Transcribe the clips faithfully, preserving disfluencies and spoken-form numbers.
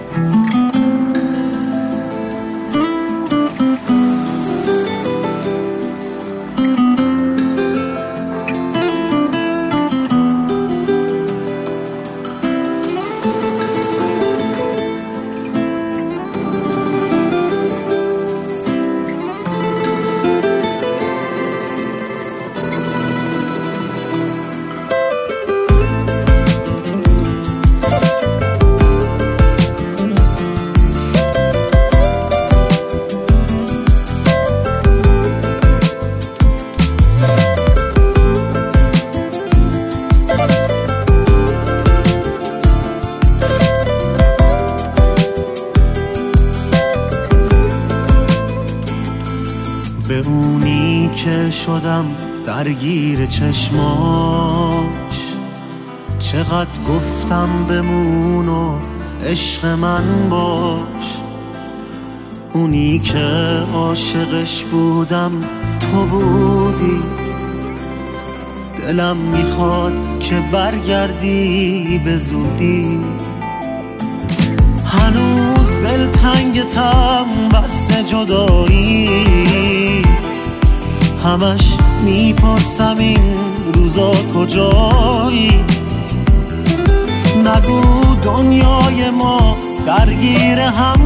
به اونی که شدم درگیر چشماش، چقدر گفتم بمون و عشق من باش. اونی که عاشقش بودم تو بودی، دلم میخواد که برگردی به زودی. هنوز دلتنگتم بس جدایی، همش میپرسم این روزا کجایی. نگو دنیای ما درگیر هم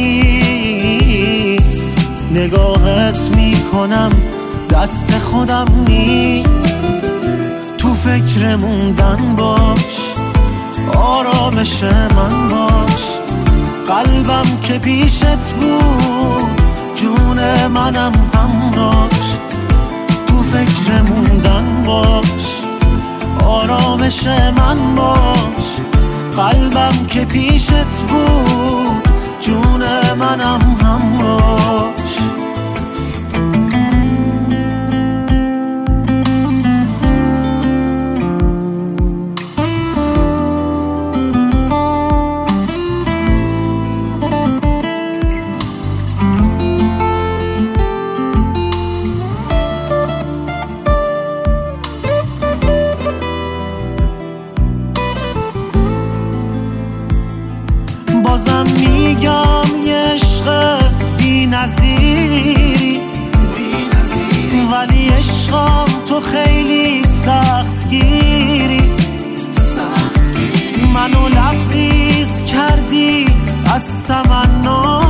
نیست، نگاهت میکنم دست خودم نیست. تو فکر موندن باش، آرامش من باش. قلبم که پیشت بود، جون منم همراش. تو فکر موندن باش، آرامش من باش. قلبم که پیشت بود، جون منم همراش. بازم میگم یه عشق بی نظیری، ولی عشقم تو خیلی سخت گیری. منو لبریز کردی از تمنا،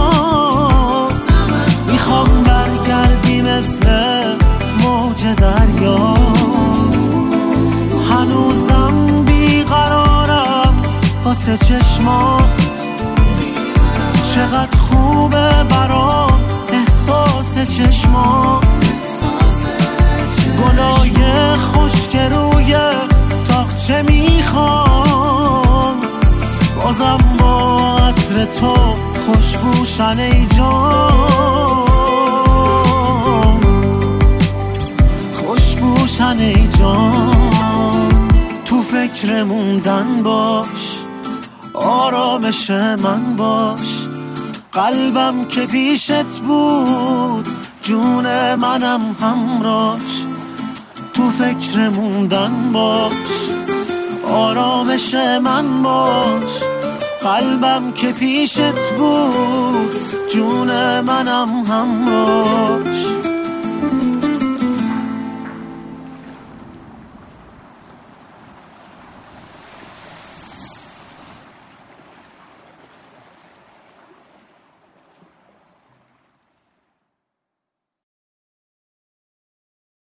میخوام برگردی مثل موج دریا. هنوزم بیقرارم واسه چشمات، چقدر خوبه برام احساس چشمات. گلای خشک روی تاقچه میخوام، بازم با عطر تو خوشبوشن ای جان، خوشبوشن ای جان. تو فکر موندن باش، آرامش من باش. قلبم که پیشت بود، جون منم همراش. تو فکر موندن باش، آرامش من باش. قلبم که پیشت بود، جون منم همراش.